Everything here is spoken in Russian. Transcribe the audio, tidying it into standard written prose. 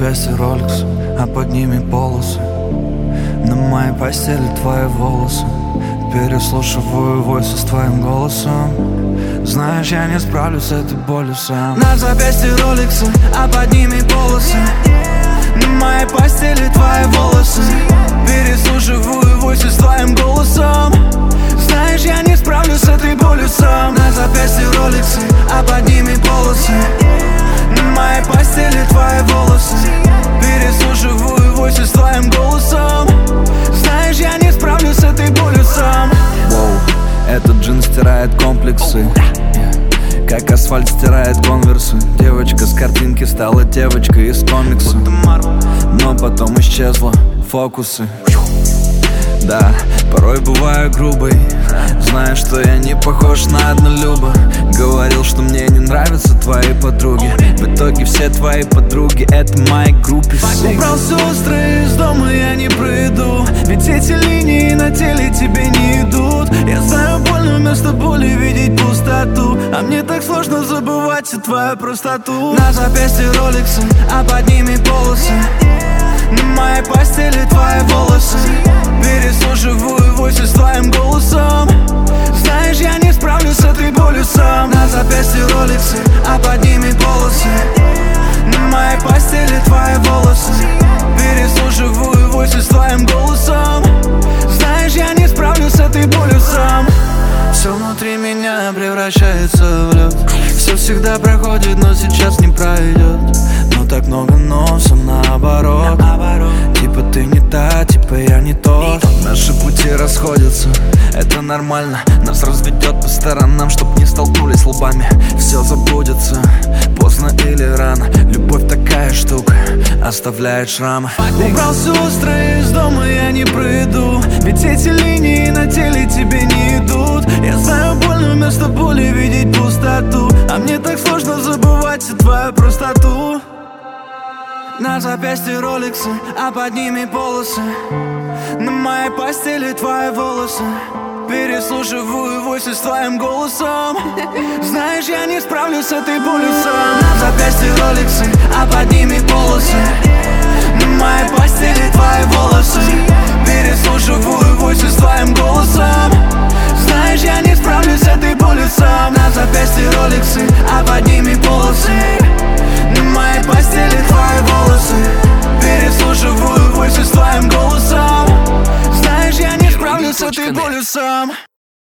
запястье роликс, а под ними полосы. На моей постели твои волосы. Переслушиваю войсы с твоим голосом. Знаешь, я не справлюсь с этой болью сам. На запястье роликсы, а под ними полосы. На моей постели твои волосы. Переслушиваю войсы с твоим голосом. Знаешь, я не справлюсь с этой болью сам. На запястье роликсы, а под ними полосы. На моей постели твои волосы. Переслушиваю войсы с твоим голосом. Знаешь, я не справлюсь с этой болью сам. Воу, этот джин стирает комплексы, как асфальт стирает конверсы. Девочка с картинки стала девочкой из комикса, но потом исчезла фокусы. Да, порой бываю грубой. Знаешь, что я не похож на однолюба. Говорил, что мне не нравятся твои подруги. В итоге все твои подруги — это мои группы. Убрал сестры из дома, я не пройду. Ведь эти линии на теле тебе не идут. Я знаю, больно вместо боли видеть пустоту. А мне так сложно забывать всю твою простоту. На запястье роликсы, а под ними полосы. На моей постели твои волосы. Переслушиваю войсы с твоим голосом. Знаешь, я не справлюсь с этой болью сам. На запястье роликсы, а под ними полосы. На моей постели твои волосы. Переслушиваю войсы с твоим голосом. Знаешь, я не справлюсь с этой болью сам. Все внутри меня превращается в лед. Все всегда проходит, но сейчас не пройдет. Но так много носом наоборот. Типа ты не та, типа я не тот. Наши пути расходятся, это нормально. Нас разведет по сторонам, чтоб не столкнулись лбами. Все забудется, поздно или рано. Любовь такая штука, оставляет шрамы. Убрал сестры из дома, я не пройду. Ведь эти линии на теле тебе не идут. Я знаю, больно вместо боли видеть пустоту. А мне так сложно забывать всю твою простоту. На запястье роликсы, а под ними полосы. На моей постели твои волосы. Переслушиваю войсы с твоим голосом. Знаешь, я не справлюсь с этой болью сам. На запястье роликсы, а под ними полосы. На моей постели твои волосы. Переслушиваю войсы с твоим голосом. Знаешь, я не справлюсь с этой болью сам. На запястье роликсы, а под ними полосы. На моей постели твои волосы. Переслушиваю войсы с твоим голосом. Знаешь, я не справлюсь с этой болью сам.